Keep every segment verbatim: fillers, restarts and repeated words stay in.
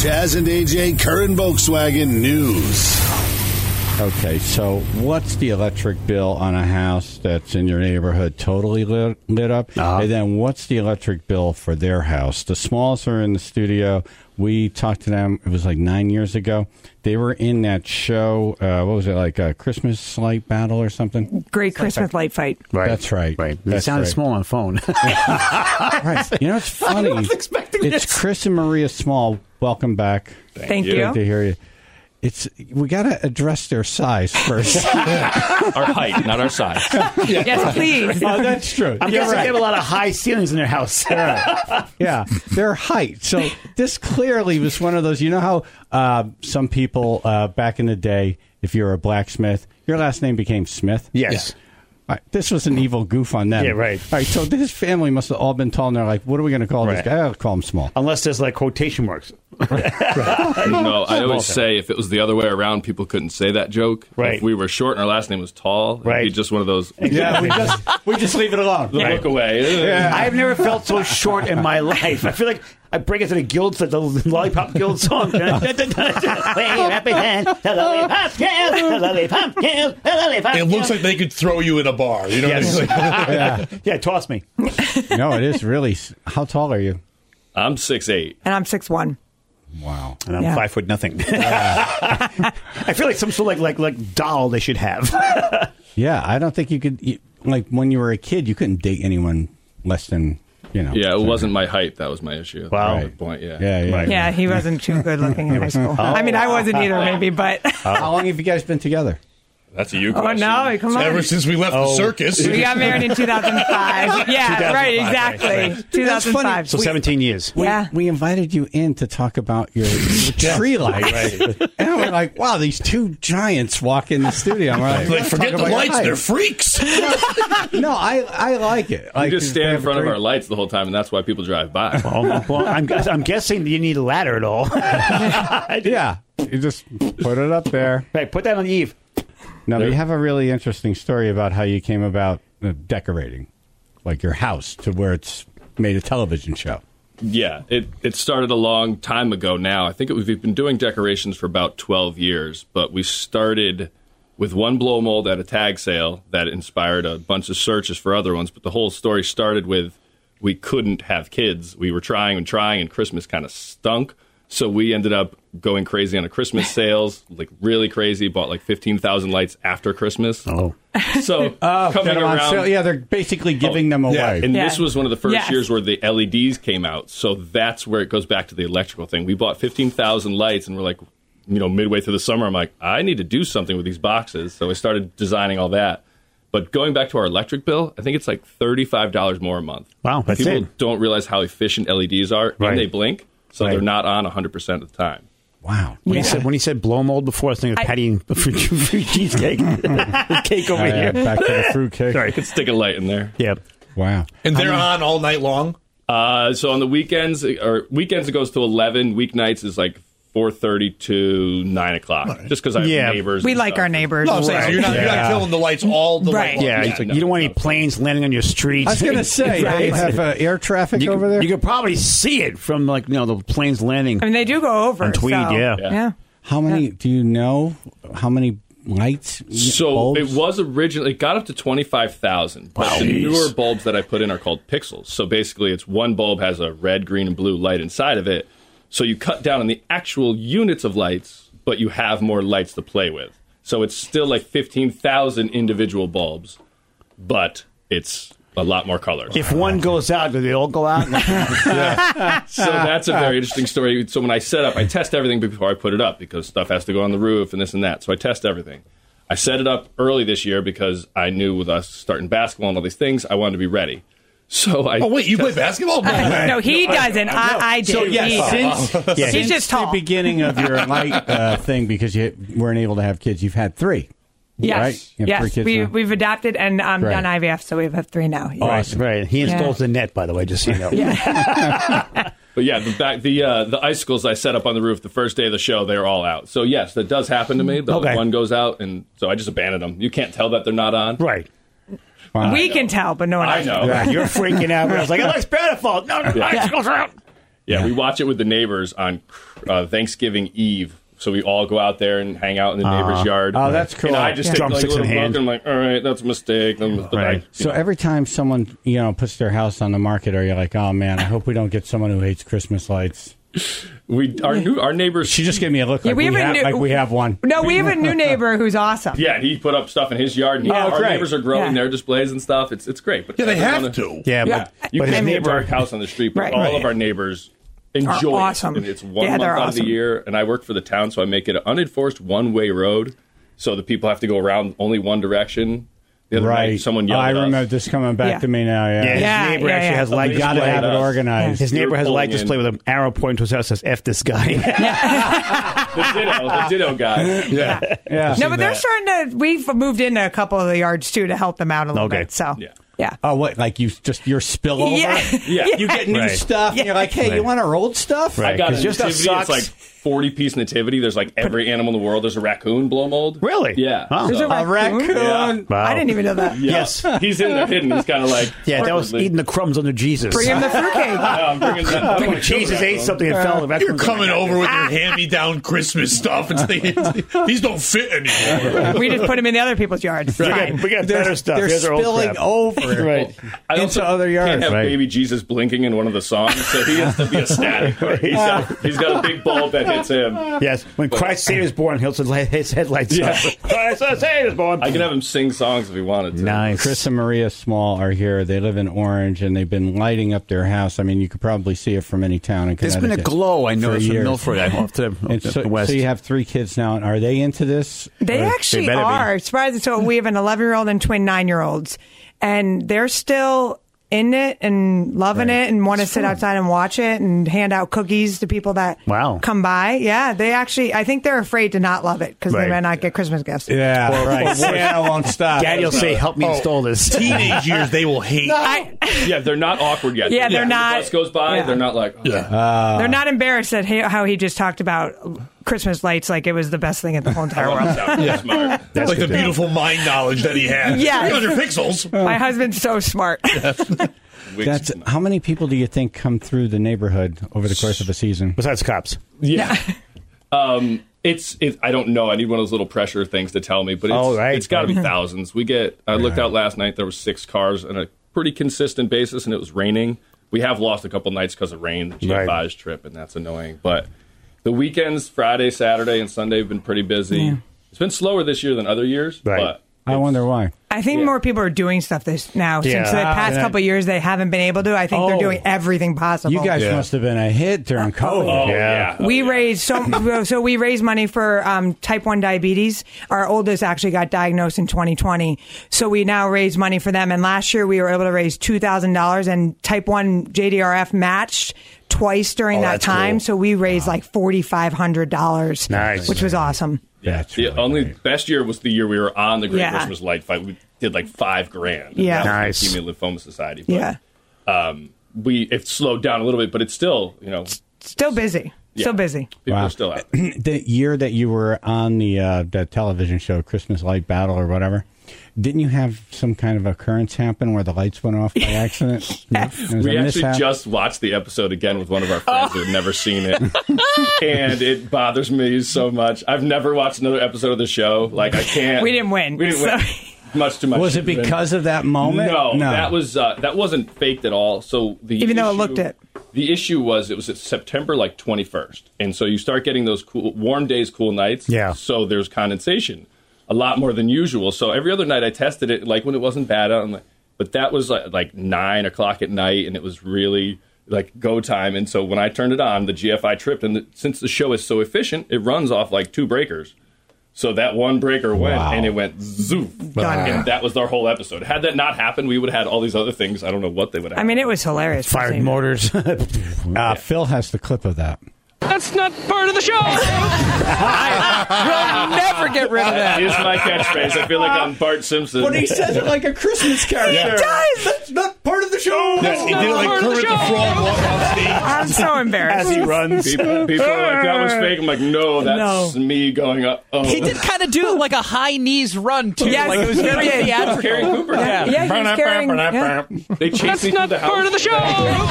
Chaz and A J Curran Volkswagen News. Okay, so what's the electric bill on a house that's in your neighborhood totally lit, lit up? Uh-huh. And then what's the electric bill for their house? The Smalls are in the studio. We talked to them, it was like nine years ago. They were in that show, uh, what was it, like a Christmas light battle or something? Great Christmas light fight. Right. That's right. Right. It That's sounded right. small on the phone. Right. You know, it's funny. I was expecting It's this. Chris and Maria Small. Welcome back. Thank, Thank you. you. Good to hear you. It's we got to address their size first. Our height, not our size. Yes, please. Oh, that's true. I'm You're guessing right. they have a lot of high ceilings in their house. Yeah, their height. So this clearly was one of those. You know how uh, some people uh, back in the day, if you're a blacksmith, your last name became Smith. Yes. Yeah. All right, this was an evil goof on them. Yeah, right. All right, so this family must have all been tall, and they're like, what are we going to call Right. this guy? I'll call him Small. Unless there's like quotation marks. No, I always say if it was the other way around, people couldn't say that joke. Right. If we were short and our last name was tall, it'd Right. be just one of those Yeah, we just, we just leave it alone. look away. I've never felt so short in my life. I feel like I break into the guild, like the Lollipop Guild song. It looks like they could throw you in a bar. You know Yes. what I mean? Yeah. Yeah, toss me. No, it is really. How tall are you? I'm six eight. And I'm six one. Wow. And I'm Yeah. five foot nothing. I feel like some sort of like, like, like doll they should have. Yeah, I don't think you could. You, like when you were a kid, you couldn't date anyone less than you know. Yeah, it wasn't my height that was my issue. Wow. At that point, yeah. Yeah, yeah. Right. Yeah, he wasn't too good looking in high school. I mean, I wasn't either, maybe, but. How long have you guys been together? That's a you Oh, question. no, come on. Ever since we left the circus. We got married in two thousand five. Yeah, right, exactly. right, right. two thousand five. So seventeen years. We, Yeah. we invited you in to talk about your, your tree lights. And we're like, wow, these two giants walk in the studio. And we're like, Like, let's forget talk the about your lights, height. they're freaks. No, I, I like it. We Like, just stand they in have front of great- our lights the whole time, and that's why people drive by. Well, well, I'm, I'm guessing you need a ladder at all. Yeah, you just put it up there. Right, put that on the eave. No, but you have a really interesting story about how you came about uh, decorating, like your house, to where it's made a television show. Yeah, it, it started a long time ago now. I think it, we've been doing decorations for about twelve years, but we started with one blow mold at a tag sale that inspired a bunch of searches for other ones. But the whole story started with we couldn't have kids. We were trying and trying, and Christmas kind of stunk. So we ended up going crazy on the Christmas sales, like really crazy, bought like fifteen thousand lights after Christmas. Oh. So Oh, coming get 'em on around... sale. Yeah, they're basically giving them away. yeah. And Yeah. this was one of the first Yes. years where the L E Ds came out. So that's where it goes back to the electrical thing. We bought fifteen thousand lights, and we're like, you know, midway through the summer, I'm like, I need to do something with these boxes. So I started designing all that. But going back to our electric bill, I think it's like thirty-five dollars more a month. Wow, that's People it. don't realize how efficient L E Ds are, Right. and they blink, so Right. they're not on one hundred percent of the time. Wow. When, Yeah. he said, when he said blow mold before, I was thinking of I- Patty fruit cheesecake. The cake over Oh, yeah, here. back to the fruitcake. Sorry. Could stick a light in there. Yeah. Wow. And they're on all night long? Uh, so on the weekends, or weekends it goes to eleven. Weeknights is like four thirty to nine o'clock. Just because I have Yeah. neighbors. We and like stuff. our neighbors. No, I'm saying so you're not, you're not Yeah. killing the lights all the Right. night long. Yeah, Yeah, it's like, no, you don't want any no. planes landing on your streets. I was going to say, they have uh, air traffic you, over there? You could probably see it from like you know the planes landing. I mean, they do go over. On Tweed, so, yeah. Yeah. Yeah. How many, do you know how many lights? So bulbs? it was originally, it got up to twenty-five thousand. But the newer bulbs that I put in are called pixels. So basically, it's one bulb has a red, green, and blue light inside of it. So you cut down on the actual units of lights, but you have more lights to play with. So it's still like fifteen thousand individual bulbs, but it's a lot more colors. If one goes out, do they all go out? So that's a very interesting story. So when I set up, I test everything before I put it up because stuff has to go on the roof and this and that. So I test everything. I set it up early this year because I knew with us starting basketball and all these things, I wanted to be ready. So I Oh, wait, you play basketball? No. No, he doesn't. I, I did. So, yeah, He- since, Yeah, He's since just the tall. beginning of your light uh, thing, because you weren't able to have kids, you've had three. Yes. Right? You have three Yes. kids We, now? we've adopted and um, Right. done I V F, so we have three now. Yeah. Awesome. Right. He installs Yeah. the net, by the way, just so you know. But yeah, the back, the uh, the icicles I set up on the roof the first day of the show, they're all out. So yes, that does happen to me. The Okay. one goes out, and so I just abandon them. You can't tell that they're not on. Right. Wow. We can tell, but no one I else. know. Yeah, you're freaking out. I was like, it looks beautiful. No, no, icicles are out. Yeah, Yeah. we watch it with the neighbors on uh, Thanksgiving Eve. So we all go out there and hang out in the neighbor's Uh, yard. oh, that's cool. And I just Yeah. take like a Drumsticks little in book hand. and I'm like, all right, that's a mistake. But Right. I, So every time someone, you know, puts their house on the market, are you like, oh man, I hope we don't get someone who hates Christmas lights? we our new our neighbors. She just gave me a look Yeah, like, we we have a have, new- like we have one. No, we have a new neighbor who's awesome. Yeah, he put up stuff in his yard, and he, Oh, our great. neighbors are growing Yeah. their displays and stuff. It's it's great. But Yeah, they everyone- have to. Yeah, Yeah. but, You but can his have a neighbor. dark house on the street, but Right. all Right. of our neighbors enjoy awesome. it. And it's one Yeah, month they're out of the awesome. year, and I work for the town, so I make it an unenforced one-way road, so the people have to go around only one direction. The other Right. night, someone Oh, yelled I at us. remember this coming back Yeah. to me now. Yeah. Yeah, his Yeah, neighbor yeah, actually yeah. has light You You got to display. have it us. organized. His neighbor has a light Pulling in. display with an arrow pointing to his house that says "F this guy." the ditto, the ditto guy. Yeah. Yeah. No, but they're starting to. We've moved into a couple of the yards too to help them out a little Okay. bit. So Yeah. yeah. Oh, what? Like you just your spillover? Yeah. Yeah. You get new Right. stuff, and you're like, hey, Right. you want our old stuff? Right. I got a 'Cause your stuff nativity. It's sucks. like forty piece nativity. There's like every animal in the world. There's a raccoon blow mold. Really? Yeah. Oh. There's a A raccoon. raccoon. Yeah. Wow. I didn't even know that. Yeah. Yes. He's in there hidden. He's kind of like Yeah, that was awkwardly- eating the crumbs under Jesus. Bring him the fruitcake. Yeah, I'm bringing that. I'm gonna kill the Jesus ate raccoon. something and fell. The You're raccoon's coming like, over with your hand-me-down Christmas stuff. And saying, these don't fit anymore. We just put him in the other people's yards. We Fine. got, we got better stuff. They're Here's our old spilling crap. over Right. I also into other yards. can't have Right. baby Jesus blinking in one of the songs, so he has to be a static. Right? He's, got, he's got a big bulb that hits him. Yes, when Christ Savior is born, he'll light his headlights Yeah. up. Christ Savior is born. I can have him sing songs if he wanted to. Nice. Chris and Maria Small are here. They live in Orange, and they've been lighting up their house. I mean, you could probably see it from any town in There's Connecticut. been a glow, I for noticed, from years. Milford. I'm off to the, And the so, west. so you have three kids now. Are they into this? They Or- actually better be. are. Surprising. So we have an eleven-year-old and twin nine-year-olds, and they're still in it and loving Right. it and want to sit outside and watch it and hand out cookies to people that Wow. come by. Yeah, they actually, I think they're afraid to not love it because Right. they might not get Christmas gifts. Yeah, right. Santa won't stop. Daddy will say, "Help me Oh. install this." Teenage years, they will hate. I, Yeah, they're not awkward yet. Yeah, they're When not- The bus goes by, yeah. they're not like, oh, Yeah. they're not embarrassed at he- how he just talked about Christmas lights like it was the best thing in the whole entire world. yeah. Smart. That's like the beautiful mind knowledge that he has. Yeah. three hundred pixels. My husband's so smart. That's how many people do you think come through the neighborhood over the course of a season? Besides cops. Yeah. um, it's it, I don't know. I need one of those little pressure things to tell me, but it's, Oh, right. it's got to be thousands. We get. I looked out last night. There was six cars on a pretty consistent basis, and it was raining. We have lost a couple nights because of rain. The G F I's Right. trip, and that's annoying. But the weekends, Friday, Saturday, and Sunday have been pretty busy. It's been slower this year than other years, Right. but I wonder why. I think Yeah. more people are doing stuff this now. Yeah. Since the past Ah, couple of years, they haven't been able to. I think they're Oh. doing everything possible. You guys Yeah. must have been a hit during COVID. oh Yeah. yeah, We Oh, yeah. raised so so we raised money for um, type one diabetes. Our oldest actually got diagnosed in twenty twenty, so we now raise money for them. And last year we were able to raise two thousand dollars, and type one J D R F matched twice during Oh, that that's time. cool. So we raised like forty five hundred dollars, Nice. which was awesome. Yeah, That's the really only great. best year was the year we were on the Great Yeah. Christmas Light Fight. We did like five grand. Yeah. That was Nice. the Leukemia Lymphoma Society. But, Yeah, um, we it slowed down a little bit, but it's still you know still busy, Yeah. still busy. people Wow. are still out. The year that you were on the uh, that television show, Christmas Light Battle or whatever, didn't you have some kind of occurrence happen where the lights went off by accident? Yes. We actually just watched the episode again with one of our friends who had never seen it, and it bothers me so much. I've never watched another episode of the show. Like I can't. We didn't win, We didn't so- win. Much too much. Was it because of that moment? No, that was uh, that wasn't faked at all. So the Even though it issue- looked it. The issue was it was at September like twenty-first, and so you start getting those cool warm days, cool nights. Yeah. So there's condensation, a lot more than usual. So every other night I tested it, like when it wasn't bad out, I'm like, but that was like, like nine o'clock at night, and it was really like go time. And so when I turned it on, the G F I tripped, and the, since the show is so efficient, it runs off like two breakers. So that one breaker went, Wow. and it went zoof. Done. And that was our whole episode. Had that not happened, we would have had all these other things. I don't know what they would have. I mean, it was hilarious. Fired mortars. Uh, Phil has the clip of that. That's not part of the show. I will never get rid of That that. is my catchphrase. I feel like I'm Bart Simpson. says it like a Christmas character. He does. That's not part part of the show. That's he not did it like part of the Kermit the show. Frog walking on stage. I'm so embarrassed. As he runs. People, people are like, that was fake. I'm like, no, that's No. me going up. Oh. He did kind of do like a high knees run too. Yes, like it was very he did. theatrical. Carrie Cooper. Yeah, yeah, he was carrying. Yeah. They chased That's me through not the house. part of the show.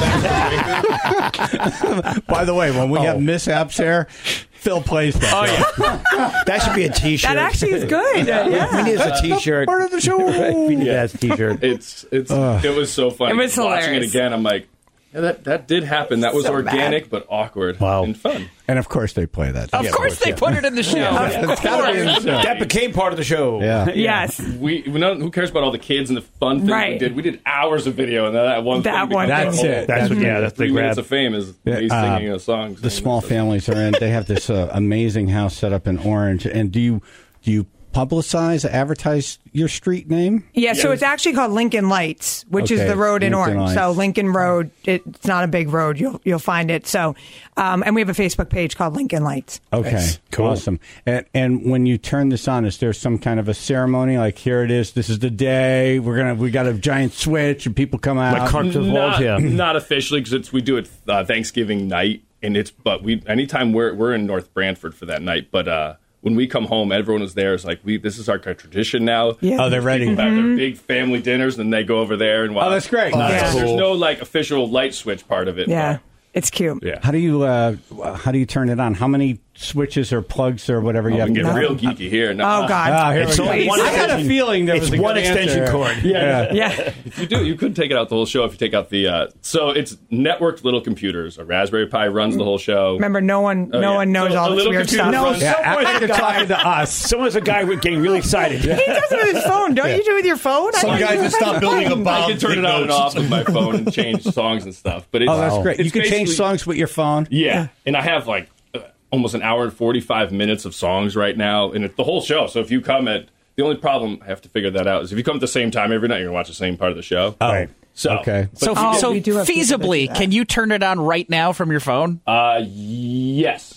By the way, when we have mishaps here, Phil plays that. Oh yeah. That should be a T-shirt. That actually is good. We Yeah. need a T-shirt. Part of the show. We need that as a T-shirt. It's it's it was so funny. It was Watching hilarious. it again, I'm like, yeah, that that did happen. That was So organic but awkward Wow. and fun. And of course they play that. Of course they put it in the show. It's gotta be in the show. That became part of the show. Yeah. Yes. We, we know, who cares about all the kids and the fun things we Right. did? We did hours of video, and then that one That thing one becomes thing. a That's whole- it. That's what, yeah, that's the Three minutes grab. of fame is me Uh, singing a song. The small families are in. They have this uh, amazing house set up in Orange. And do you do you publicize, advertise your street name? Yeah, so it's actually called Lincoln Lights, which is Okay, the road in Lincoln Orange. So Lights. Lincoln Road, it, it's not a big road. You'll you'll find it. So, um, and we have a Facebook page called Lincoln Lights. Okay, Nice. Cool. awesome. And, and when you turn this on, is there some kind of a ceremony? Like, here it is. This is the day. We're gonna. We got a giant switch, and people come out. Like Cartoon Walls, not, yeah. not officially because it's we do it uh, Thanksgiving night, and it's but we anytime we're we're in North Brantford for that night, but uh, when we come home, everyone is there. It's like we this is our tradition now. Yeah. Oh, they're ready. People have their big family dinners, and then they go over there and watch. Oh, that's great. That's There's cool. no like official light switch part of it. Yeah, but, it's cute. yeah. How do you uh, how do you turn it on? How many switches or plugs or whatever you We have? can get to real geeky here. No, Oh God. Ah, here It's we go. only one I had a extension- feeling there It's was a one good extension answer. cord. Yeah. Yeah. If you do, you could take it out the whole show if you take out the. Uh, so it's networked little computers. A Raspberry Pi runs the whole show. Remember, no one, Oh, no yeah. one knows So all a this little weird computer stuff. runs- Yeah, Someone's act like a you're guy- talking to us. Someone's a guy getting really excited. He does it with his phone. Don't you do it with your phone? I Some don't guys do it just with my stop building a phone. bomb. I can turn take it on and notes. off with my phone and change songs and stuff. But it's, Oh, that's great. it's You can change basically- songs with your phone. Yeah, and I have like uh, almost an hour and forty-five minutes of songs right now, and it's the whole show. So if you come at the only problem I have to figure that out is if you come at the same time every night, you're gonna watch the same part of the show. Oh, Right. So okay. So, Oh, so we do have people that do feasibly, that. can you turn it on right now from your phone? uh, yes.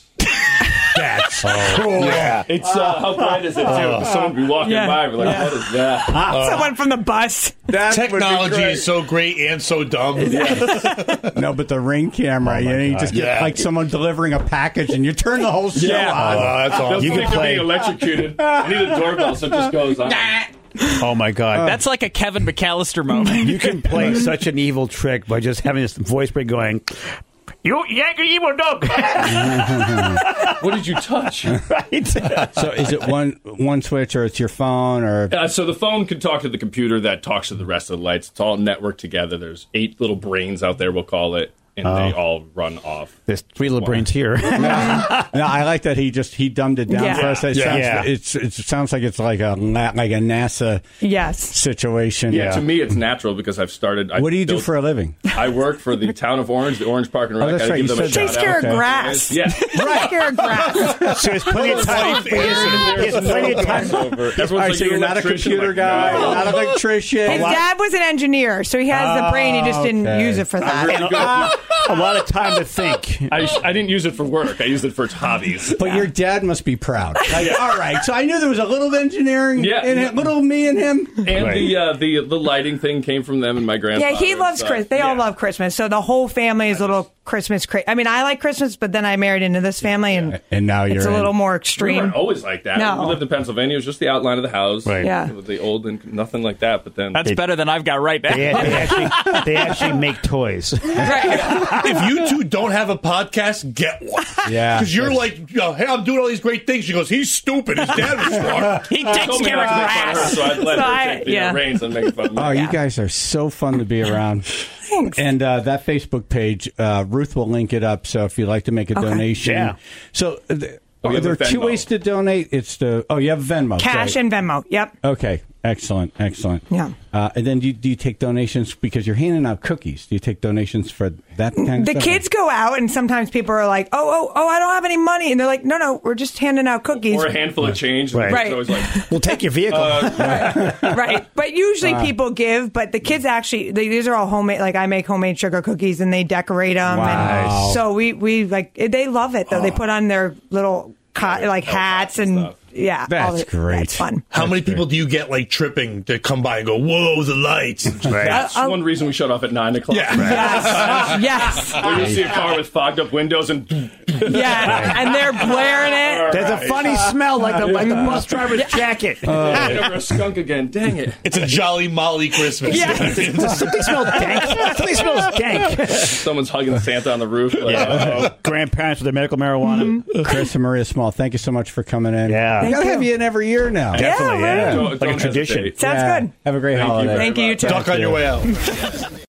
That's cool. Yeah. It's uh, how bright is it too? 'Cause someone would be walking Yeah. by, and be like, Yeah. "What is that?" Someone from the bus. That would be Technology great. is so great and so dumb. No, but the Ring camera, you know, you just get Yeah. like someone delivering a package, and you turn the whole show Yeah. on. Oh, that's Those awesome. You can things are play- being electrocuted. I need a doorbell, so it just goes on. Oh my God. That's like a Kevin McAllister moment. You can play such an evil trick by just having this voice break going, "You Yankee evil dog." What did you touch? Right? So is it one one switch, or it's your phone, or Uh, so the phone can talk to the computer that talks to the rest of the lights. It's all networked together. There's eight little brains out there, we'll call it, and they all run off. There's three little brains here. No, I like that he just he dumbed it down Yeah. for us. It, Yeah. sounds, Yeah. It's, it sounds like it's like a la- like a NASA Yes. situation. Yeah, to me it's natural because I've started. I What do you do built- for a living? I work for the town of Orange, the Orange Park and Rec. Oh, that's I gotta right, give you them a said that. Takes shout care out. of grass. Yeah. Takes care of grass. So there's plenty of time. He has, he has plenty of time. Over. Everyone's All right, like, so you're not a electrician? computer Like, guy, no. you're not an electrician. His dad was an engineer, so he has the brain. He just didn't okay. use it for that. really good. A lot of time to think. I, I didn't use it for work. I used it for hobbies. But your dad must be proud. Like, all right, so I knew there was a little engineering Yeah. in it, little me and him. And Right. the uh, the the lighting thing came from them and my grandfather. Yeah, he and loves stuff. Christmas. They all Yeah. love Christmas. So the whole family is a little Christmas crazy. I mean, I like Christmas, but then I married into this family, and And now you're it's a in. little more We extreme. weren't always like that. No. We lived in Pennsylvania. It was just the outline of the house. Right. Yeah. With the old and nothing like that. But then That's better than I've got right now. They, they actually they actually make toys. Right. If you two don't have a podcast, get one. Yeah. Because you're like, you know, hey, I'm doing all these great things. She goes, he's stupid. His dad was smart. He She takes told me care of not to make fun of her, grass. so I let So her I- take the yeah. uh, reins and make fun of me. Oh, you guys are so fun to be around. Thanks. And uh, that Facebook page, uh, Ruth will link it up. So if you'd like to make a Okay. donation, Yeah. So uh, th- Oh, we are have there a two Venmo. ways to donate? It's the oh, you have Venmo, Cash great. and Venmo. Yep. Okay, excellent, excellent. Yeah. Uh, and then do you, do you take donations because you're handing out cookies? Do you take donations for that kind of The stuff? kids go out, and sometimes people are like, "Oh, oh, oh, I don't have any money," and they're like, "No, no, we're just handing out cookies." Or a handful of change. Right. And Right. It's always like, We'll take your vehicle. Right. But usually people give, but the kids actually, they, these are all homemade. Like I make homemade sugar cookies, and they decorate them. Wow. And so we we like they love it though. They put on their little co- like hats and stuff. yeah. That's all the- great. That's fun. How many people do you get like tripping to come by and go, "Whoa, the lights"? That's Uh, one reason we shut off at nine o'clock. Yeah. Yes. yes. Or you'll see a car with fogged up windows and Yeah. And they're blaring it. There's a funny smell like the, like the bus driver's jacket. hand over a skunk again. Dang it. It's a Jolly Molly Christmas. Yeah. Something smells dank. Something smells dank. Someone's hugging Santa on the roof. Like, uh-oh. Grandparents with their medical marijuana. Chris and Maria Small, thank you so much for coming in. Yeah. We gotta have you in every year now. Definitely, Yeah, yeah. Don't- Like don't a tradition. hesitate. Sounds Yeah. good. Have a great Thank you holiday. very Thank you, you much. too. Duck on your way out.